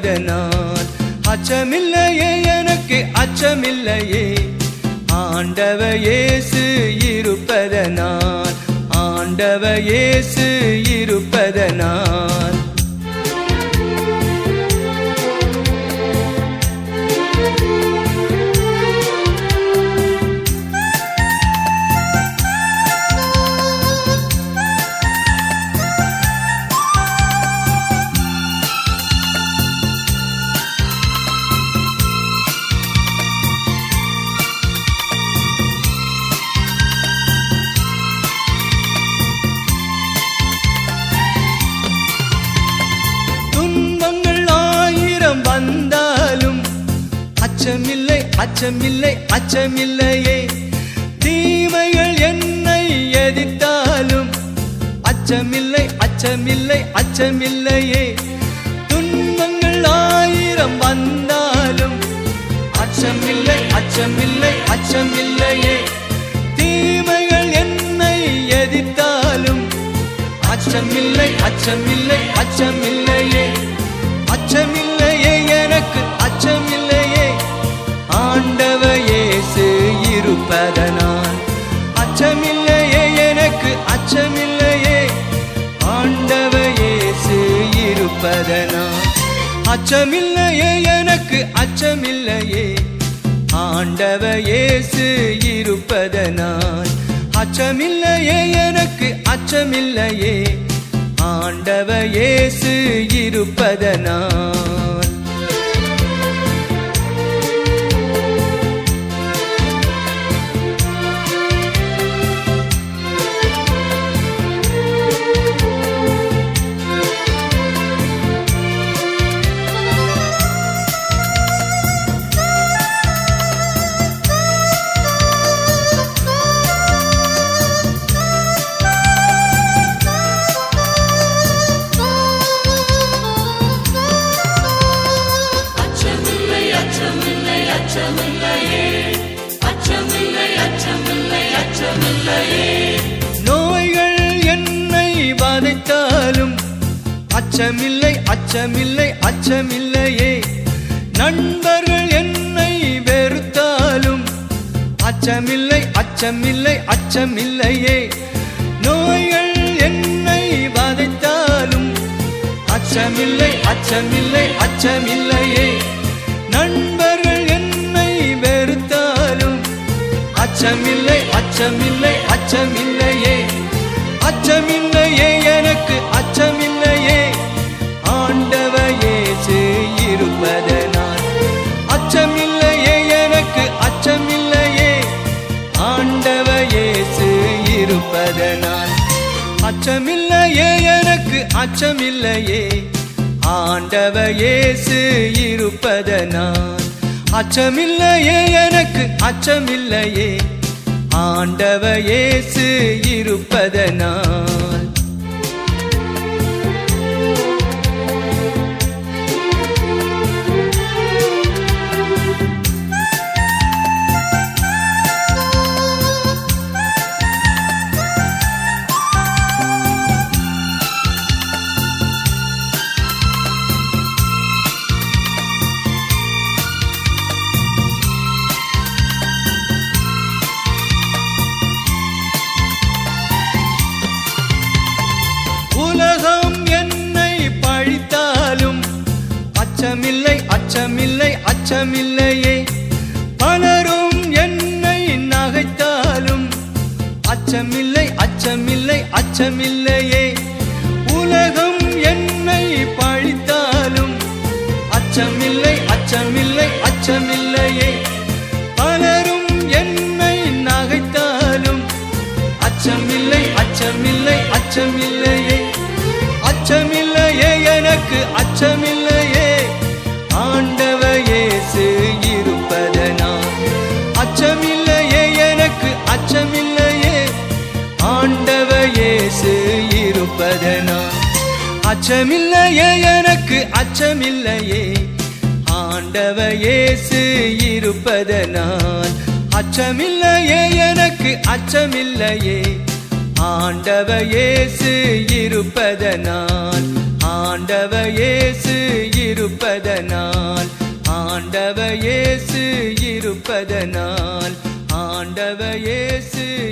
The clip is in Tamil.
இருப்பதனால் அச்சமில்லையே எனக்கு அச்சமில்லையே ஆண்டவர் இயேசு இருப்பதனால் ஆண்டவர் இயேசு இருப்பதனால் வந்தாலும் அச்சமில்லை அச்சமில்லை அச்சமில்லையே தீமைகள் என்னை எதிர்த்தாலும் அச்சமில்லை அச்சமில்லை அச்சமில்லையே துன்பங்கள் ஆயிரம் வந்தாலும் அச்சமில்லை அச்சமில்லை அச்சமில்லையே தீமைகள் என்னை எதிர்த்தாலும் அச்சமில்லை அச்சமில்லை அச்சமில்லையே அச்சமில்லையே எனக்கு அச்சமில்லையே ஆண்டவர் இயேசு இருப்பதனால் அச்சமில்லையே எனக்கு அச்சமில்லையே ஆண்டவர் இயேசு இருப்பதனால் அச்சமில்லையே எனக்கு அச்சமில்லையே ஆண்டவர் இயேசு இருப்பதனால் அச்சமில்லையே எனக்கு அச்சமில்லையே ஆண்டவர் இயேசு இருப்பதனால் நோய்கள் என்னை வதைத்தாலும் அச்சமில்லை அச்சமில்லை அச்சமில்லையே நண்பர்கள் என்னை வெறுத்தாலும் அச்சமில்லை அச்சமில்லை அச்சமில்லையே நோய்கள் என்னை வதைத்தாலும் அச்சமில்லை அச்சமில்லை அச்சமில்லையே நண்பர்கள் என்னை வெறுத்தாலும் அச்சமில்லை அச்சமில்லை அச்சமில்லையே அச்சமில்லையே எனக்கு அச்சமில்லையே ஆண்டவர் இயேசு இருப்பதனால் அச்சமில்லையே எனக்கு அச்சமில்லையே ஆண்டவர் இயேசு இருப்பதனால் அச்சமில்லையே எனக்கு அச்சமில்லையே ஆண்டவர் இயேசு இருப்பதனால் அச்சமில்லையே எனக்கு அச்சமில்லையே ஆண்டவர் இயேசு இருப்பதனால் அச்சமில்லை அச்சமில்லை அச்சமில்லையே பலரும் என்னை நகைத்தாலும் அச்சமில்லை அச்சமில்லை அச்சமில்லையே உலகம் என்னை பழித்தாலும் அச்சமில்லை அச்சமில்லை அச்சமில்லையே பலரும் என்னை நகைத்தாலும் அச்சமில்லை அச்சமில்லை அச்சமில்லையே அச்சமில்லையே எனக்கு அச்சமில்லையே ஆண்டவர் இயேசு இருப்பதனால் அச்சமில்லையே எனக்கு அச்சமில்லையே ஆண்டவர் இயேசு இருப்பதனால் அச்சமில்லையே எனக்கு அச்சமில்லையே ஆண்டவர் இயேசு இருப்பதனால் அச்சமில்லையே எனக்கு அச்சமில்லையே ஆண்டவர் இயேசு இருப்பதனால் ஆண்டவர் இயேசு இருப்பதனால், ஆண்டவர் இயேசு இருப்பதனால், ஆண்டவர் இயேசு